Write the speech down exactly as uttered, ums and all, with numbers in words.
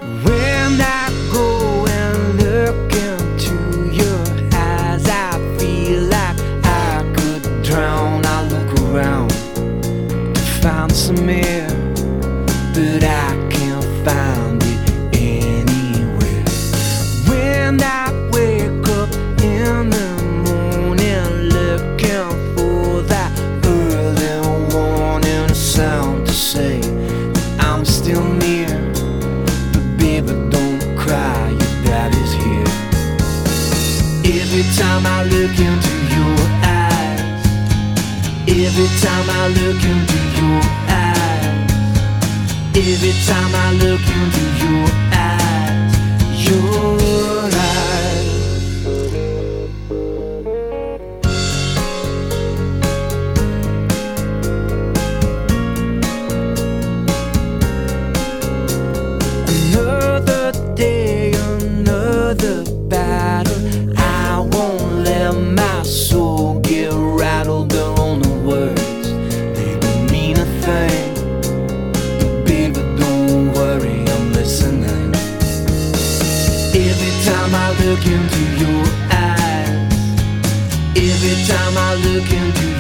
When I go and look into your eyes, I feel like I could drown. I look around to find some air, but I can't find it anywhere. When I wake up in the morning looking for that early warning sound to say that I'm still near. Baby, don't cry, your daddy's here. Every time I look into your eyes, every time I look into your eyes, every time I look into your eyes, your eyes. Another day, another battle. I won't let my soul get rattled on the words. They don't mean a thing, but baby, don't worry, I'm listening. Every time I look into your eyes, every time I look into